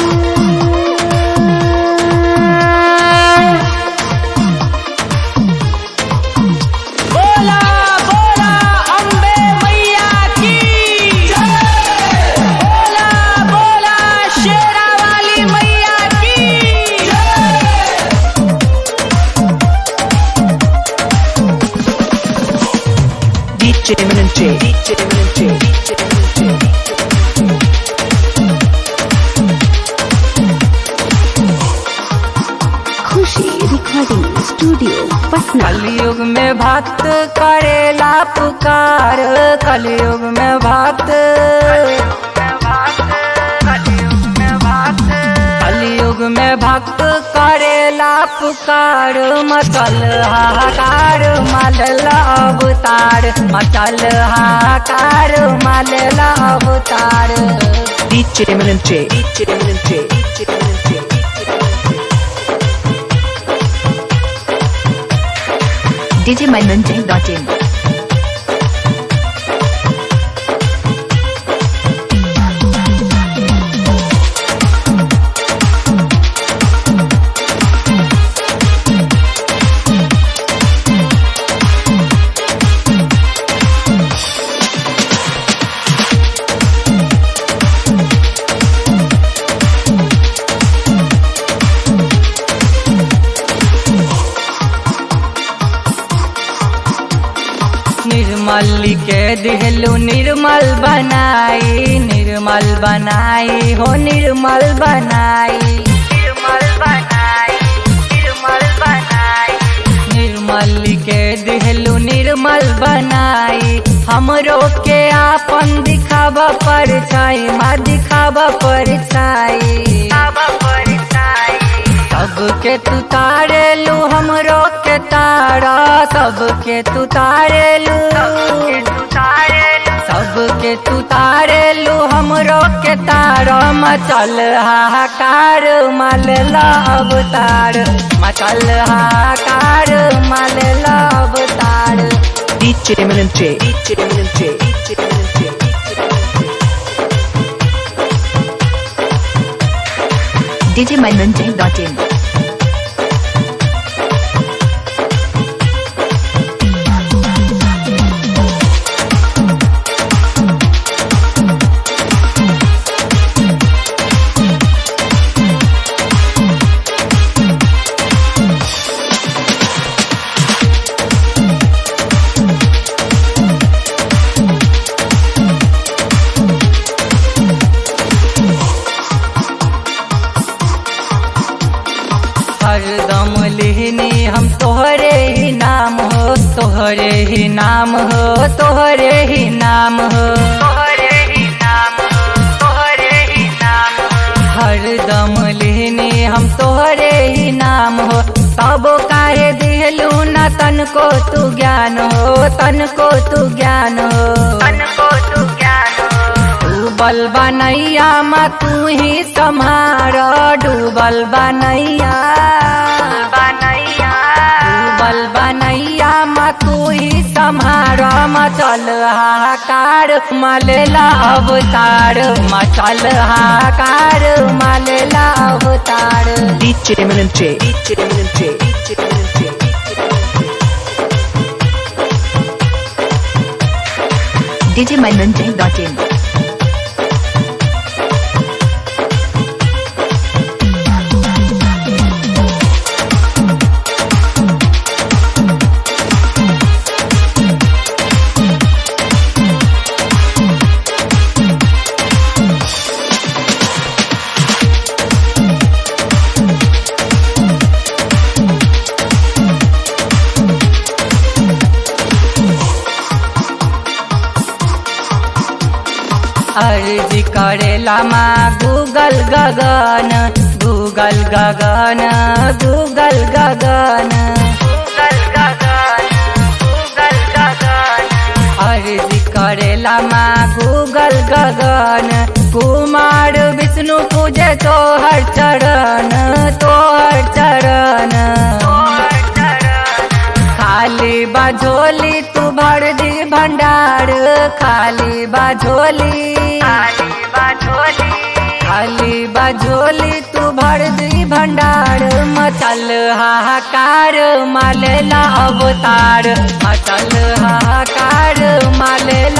खुशी recording studio Patna. कलयुग में भक्त करेला पुकार, कलयुग में भक्त, कलयुग में भक्त करेला पुकार, मचल हाहाकार मालला अवतार, मचल हाहाकार मालला अवतार। DJ Eminent J, DJ Eminent J, DJ Eminent J. djmanoj.in निर्मल के दिहलू निर्मल बनाई, निर्मल बनाई हो निर्मल बनाई, निर्मल बनाई, निर्मल बनाई, निर्मल के दिहलू निर्मल बनाई। हमरो के आपन दिखावा परछाई, माँ दिखावा परछाई, सबके तू तारेलू हमरो के तारा, सबके तू तारेलू, सबके तू तारेलू हमरो के तारा, मचल हाहाकार मालला अवतार, मचल हाहाकार मालला अवतार। DJ Eminent J, DJ Eminent J, DJ Eminent J. djmanoj.in हरदम लिहनी हम तोहरे ही नाम हो, तोहरे ही नाम हो, तोहरे ही नाम हो, तोहरे ही नाम हो, तोहरे ही नाम हो। हरदम लिहनी हम तोहरे ही नाम हो, तब काहे दिहलू न तन को तू ज्ञान हो, तन को तू ज्ञान हो, तन को तू ज्ञान हो। डूबल बनैया मा तू ही संहार, डूबल बनैया, डूबल बनैया मा तू ही संहार, मचल हाहाकार मालला अवतार, मचल हाहाकार मालला अवतार। DJ Eminent J, DJ Eminent J, DJ Eminent J. djmanoj.in अर्जी करेला माँ गूगल गगन, गूगल गगन, गूगल गगन, गूगल गगन, गूगल गगन। अर्जी करेला माँ गूगल गगन, कुमार विष्णु पूजे तोहर चरण, तोहर चरण, खाली बाझोली तू भर दी भंडार, खाली बाझोली, खाली झोली तू भर दी भंडार मचल हाहाकार मालेला अवतार मचल हाहाकार मालेला